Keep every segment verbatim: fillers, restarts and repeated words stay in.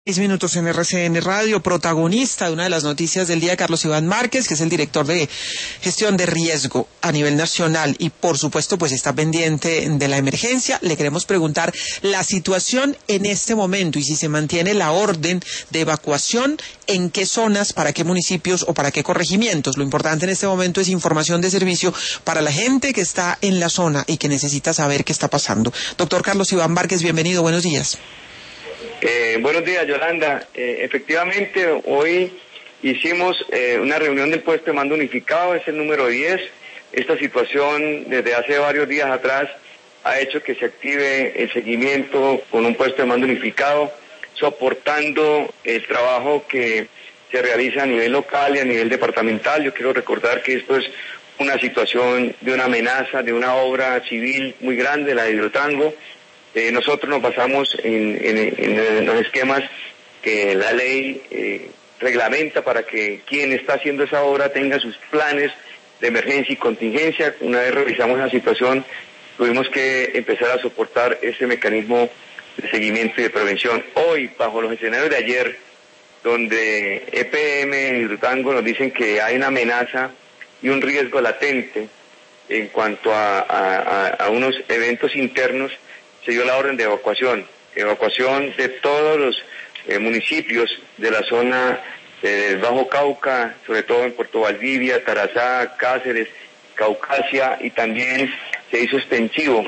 Seis minutos en R C N Radio, protagonista de una de las noticias del día, Carlos Iván Márquez, que es el director de gestión de riesgo a nivel nacional y por supuesto pues está pendiente de la emergencia. Le queremos preguntar la situación en este momento y si se mantiene la orden de evacuación, en qué zonas, para qué municipios o para qué corregimientos. Lo importante en este momento es información de servicio para la gente que está en la zona y que necesita saber qué está pasando. Doctor Carlos Iván Márquez, bienvenido, buenos días. Eh, buenos días, Yolanda. Eh, efectivamente, hoy hicimos eh, una reunión del puesto de mando unificado, es el número diez. Esta situación, desde hace varios días atrás, ha hecho que se active el seguimiento con un puesto de mando unificado, soportando el trabajo que se realiza a nivel local y a nivel departamental. Yo quiero recordar que esto es una situación de una amenaza, de una obra civil muy grande, la de Hidrotango. Eh, nosotros nos basamos en, en, en los esquemas que la ley eh, reglamenta para que quien está haciendo esa obra tenga sus planes de emergencia y contingencia. Una vez revisamos la situación, tuvimos que empezar a soportar ese mecanismo de seguimiento y de prevención. Hoy, bajo los escenarios de ayer, donde E P M y Hidrotango nos dicen que hay una amenaza y un riesgo latente en cuanto a, a, a unos eventos internos, se dio la orden de evacuación, evacuación de todos los eh, municipios de la zona del eh, Bajo Cauca, sobre todo en Puerto Valdivia, Tarazá, Cáceres, Caucasia, y también se hizo extensivo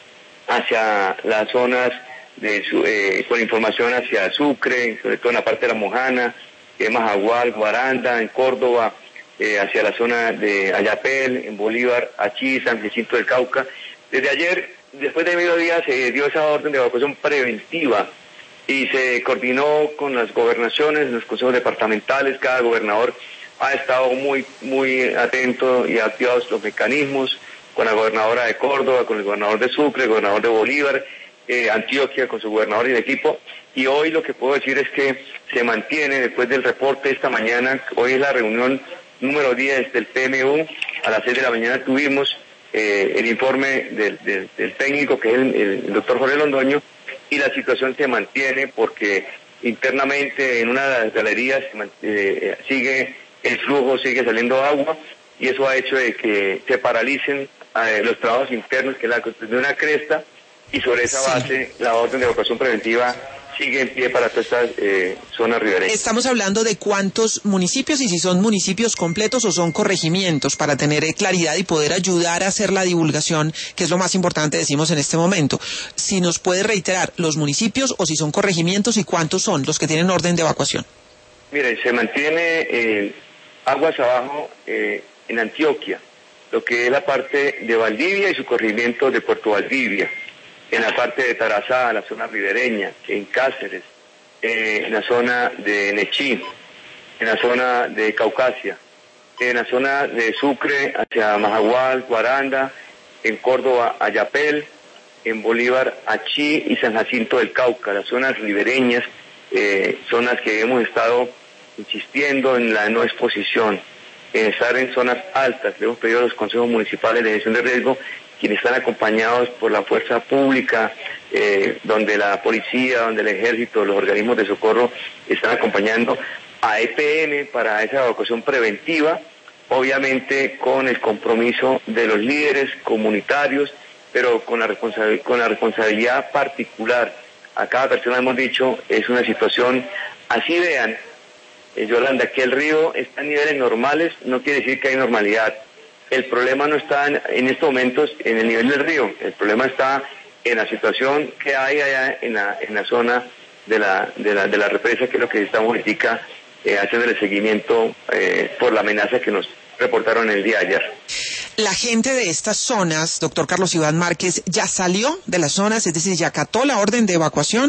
hacia las zonas de eh, con información hacia Sucre, sobre todo en la parte de La Mojana, de Majagual, Guaranda, en Córdoba, eh, hacia la zona de Ayapel, en Bolívar, Achí, San Jacinto del Cauca. Desde ayer, después de mediodía, se dio esa orden de evacuación preventiva y se coordinó con las gobernaciones, los consejos departamentales. Cada gobernador ha estado muy muy atento y activados los mecanismos, con la gobernadora de Córdoba, con el gobernador de Sucre, el gobernador de Bolívar, eh, Antioquia con su gobernador y el equipo. Y hoy lo que puedo decir es que se mantiene, después del reporte esta mañana, hoy es la reunión número diez del P M U, a las seis de la mañana tuvimos Eh, el informe del, del, del técnico, que es el, el doctor Jorge Londoño, y la situación se mantiene porque internamente en una de las galerías eh, sigue el flujo, sigue saliendo agua, y eso ha hecho de que se paralicen eh, los trabajos internos, que es la construcción de una cresta, y sobre esa base la orden de evacuación preventiva sigue en pie para todas estas eh, zonas ribereñas. Estamos hablando de cuántos municipios y si son municipios completos o son corregimientos, para tener claridad y poder ayudar a hacer la divulgación, que es lo más importante, decimos en este momento. Si nos puede reiterar los municipios o si son corregimientos y cuántos son los que tienen orden de evacuación. Mire, se mantiene eh, aguas abajo eh, en Antioquia, lo que es la parte de Valdivia y su corregimiento de Puerto Valdivia, en la parte de Tarazá, la zona ribereña, en Cáceres, eh, en la zona de Nechí, en la zona de Caucasia, en la zona de Sucre hacia Majagual, Guaranda, en Córdoba, Ayapel, en Bolívar, Achí y San Jacinto del Cauca. Las zonas ribereñas eh, son las que hemos estado insistiendo en la no exposición, en estar en zonas altas. Le hemos pedido a los consejos municipales de gestión de riesgo, quienes están acompañados por la fuerza pública, eh, donde la policía, donde el ejército, los organismos de socorro están acompañando a E P M para esa evacuación preventiva, obviamente con el compromiso de los líderes comunitarios, pero con la responsabilidad, con la responsabilidad particular. A cada persona hemos dicho, es una situación, así vean, eh, Yolanda, que el río está a niveles normales, no quiere decir que hay normalidad. El problema no está en, en estos momentos en el nivel del río, el problema está en la situación que hay allá en la, en la zona de la, de la, de la represa, que es lo que estamos ahorita eh, haciendo el seguimiento eh, por la amenaza que nos reportaron el día de ayer. La gente de estas zonas, doctor Carlos Iván Márquez, ¿ya salió de las zonas, es decir, ya acató la orden de evacuación?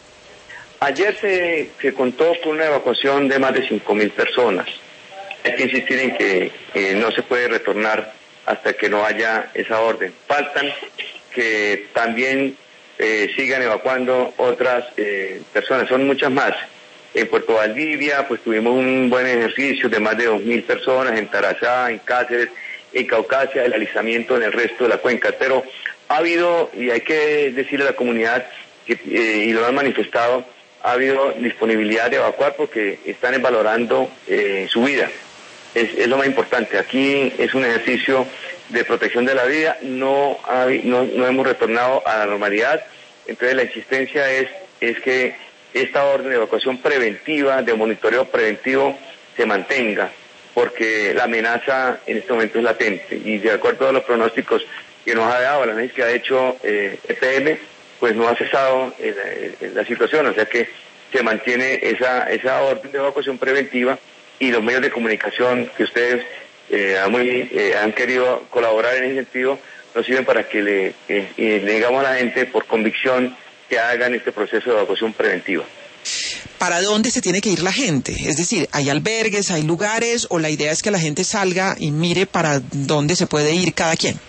Ayer se, se contó con una evacuación de más de cinco mil personas. Hay que insistir en que eh, no se puede retornar hasta que no haya esa orden. Faltan que también eh, sigan evacuando otras eh, personas, son muchas más. En Puerto Valdivia pues tuvimos un buen ejercicio de más de dos mil personas, en Tarazá, en Cáceres, en Caucasia, el alisamiento en el resto de la cuenca. Pero ha habido, y hay que decirle a la comunidad, que, eh, y lo han manifestado, ha habido disponibilidad de evacuar porque están valorando eh, su vida. Es, es lo más importante. Aquí es un ejercicio de protección de la vida, no, hay, no, no hemos retornado a la normalidad, entonces la insistencia es, es que esta orden de evacuación preventiva, de monitoreo preventivo, se mantenga, porque la amenaza en este momento es latente, y de acuerdo a los pronósticos que nos ha dado, la análisis que ha hecho eh, E P M, pues no ha cesado eh, la, la situación, o sea que se mantiene esa, esa orden de evacuación preventiva, y los medios de comunicación que ustedes eh, han, muy, eh, han querido colaborar en ese sentido, nos sirven para que le, eh, le digamos a la gente por convicción que hagan este proceso de evacuación preventiva. ¿Para dónde se tiene que ir la gente? Es decir, ¿hay albergues, hay lugares, o la idea es que la gente salga y mire para dónde se puede ir cada quien?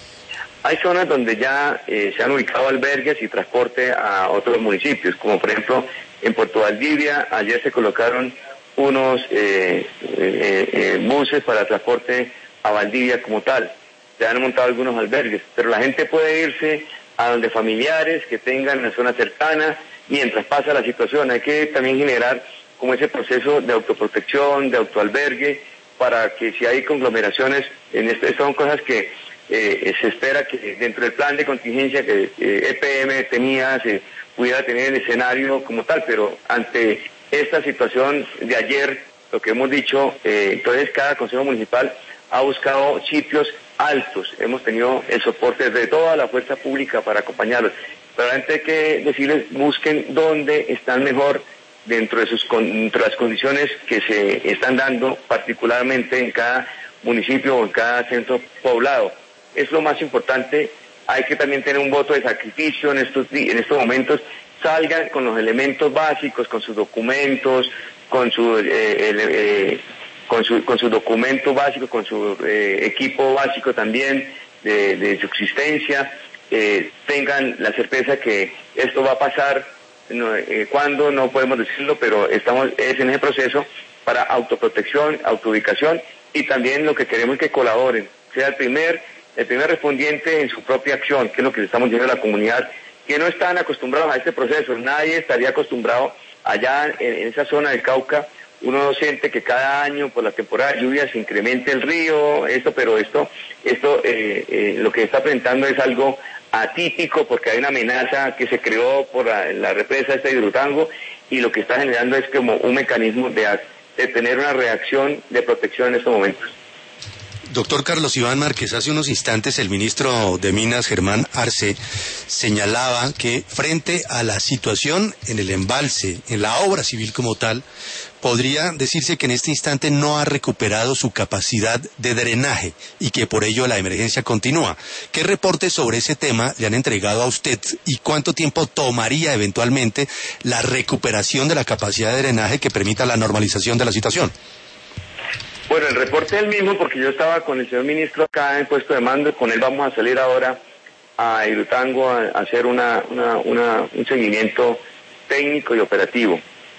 Hay zonas donde ya eh, se han ubicado albergues y transporte a otros municipios, como por ejemplo en Puerto Valdivia, ayer se colocaron unos eh, eh, eh, buses para transporte a Valdivia como tal. Se han montado algunos albergues, pero la gente puede irse a donde familiares que tengan en la zona cercana mientras pasa la situación. Hay que también generar como ese proceso de autoprotección, de autoalbergue, para que si hay conglomeraciones, en esto, estas son cosas que eh, se espera que dentro del plan de contingencia que eh, E P M tenía, se pudiera tener el escenario como tal, pero ante esta situación de ayer, lo que hemos dicho, eh, entonces cada consejo municipal ha buscado sitios altos, hemos tenido el soporte de toda la fuerza pública para acompañarlos, pero antes hay que decirles, busquen dónde están mejor dentro de, sus, dentro de las condiciones que se están dando, particularmente en cada municipio o en cada centro poblado. Es lo más importante. Hay que también tener un voto de sacrificio en estos, en estos momentos. Salgan con los elementos básicos, con sus documentos, con su, eh, el, eh, con su, con sus documentos básicos, con su eh, equipo básico también de, de subsistencia. Eh, tengan la certeza que esto va a pasar, no, eh, cuando no podemos decirlo, pero estamos es en ese proceso para autoprotección, autoubicación, y también lo que queremos es que colaboren, sea el primer, el primer respondiente en su propia acción, que es lo que le estamos diciendo a la comunidad, que no están acostumbrados a este proceso. Nadie estaría acostumbrado allá en, en esa zona del Cauca. Uno siente que cada año por la temporada de lluvia se incrementa el río, esto, pero esto, esto eh, eh, lo que está presentando es algo atípico, porque hay una amenaza que se creó por la, la represa esta de Hidroituango, y lo que está generando es como un mecanismo de, de tener una reacción de protección en estos momentos. Doctor Carlos Iván Márquez, hace unos instantes el ministro de Minas, Germán Arce, señalaba que frente a la situación en el embalse, en la obra civil como tal, podría decirse que en este instante no ha recuperado su capacidad de drenaje y que por ello la emergencia continúa. ¿Qué reportes sobre ese tema le han entregado a usted y cuánto tiempo tomaría eventualmente la recuperación de la capacidad de drenaje que permita la normalización de la situación? Bueno, el reporte es el mismo, porque yo estaba con el señor ministro acá en puesto de mando, con él vamos a salir ahora a Hidroituango a, a hacer una, una, una, un seguimiento técnico y operativo.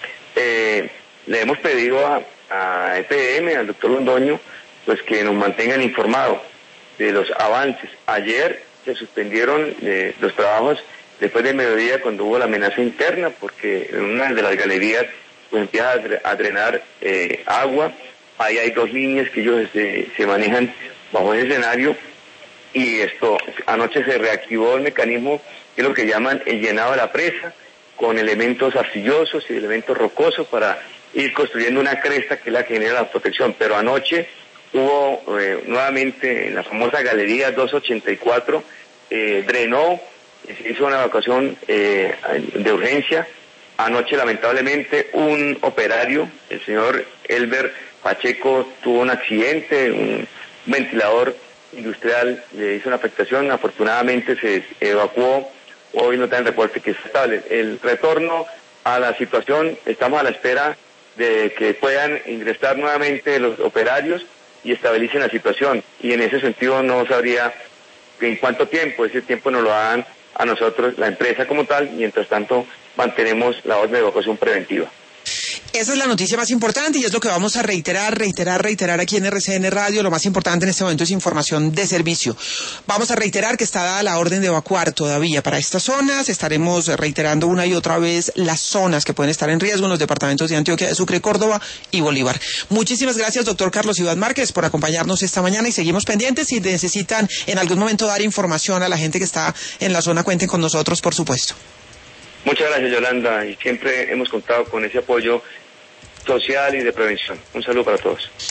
Eh, le hemos pedido a, a E P M, al doctor Londoño, pues que nos mantengan informados de los avances. Ayer se suspendieron eh, los trabajos después de mediodía, cuando hubo la amenaza interna, porque en una de las galerías pues empieza a drenar eh, agua. Ahí hay dos líneas que ellos se, se manejan bajo ese escenario, y esto, anoche se reactivó el mecanismo que es lo que llaman el llenado de la presa, con elementos arcillosos y elementos rocosos para ir construyendo una cresta que es la que genera la protección. Pero anoche hubo eh, nuevamente en la famosa galería doscientos ochenta y cuatro, eh, drenó, se hizo una evacuación eh, de urgencia. Anoche lamentablemente un operario, el señor Elber Pacheco, tuvo un accidente, un ventilador industrial le hizo una afectación, afortunadamente se evacuó, hoy no tienen reporte que es estable. El retorno a la situación, estamos a la espera de que puedan ingresar nuevamente los operarios y estabilicen la situación, y en ese sentido no sabría en cuánto tiempo, ese tiempo nos lo dan a nosotros, la empresa como tal. Mientras tanto mantenemos la orden de evacuación preventiva. Esa es la noticia más importante y es lo que vamos a reiterar, reiterar, reiterar aquí en R C N Radio. Lo más importante en este momento es información de servicio. Vamos a reiterar que está dada la orden de evacuar todavía para estas zonas. Estaremos reiterando una y otra vez las zonas que pueden estar en riesgo en los departamentos de Antioquia, de Sucre, Córdoba y Bolívar. Muchísimas gracias, doctor Carlos Iván Márquez, por acompañarnos esta mañana y seguimos pendientes. Si necesitan en algún momento dar información a la gente que está en la zona, cuenten con nosotros, por supuesto. Muchas gracias, Yolanda, y siempre hemos contado con ese apoyo social y de prevención. Un saludo para todos.